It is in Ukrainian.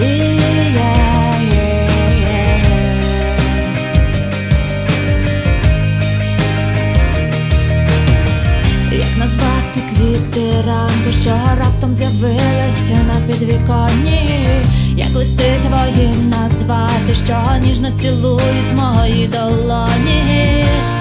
Як назвати квіти ранку, що раптом з'явилися на підвіконні? Як листи твої назвати, що ніжно цілують мої долоні?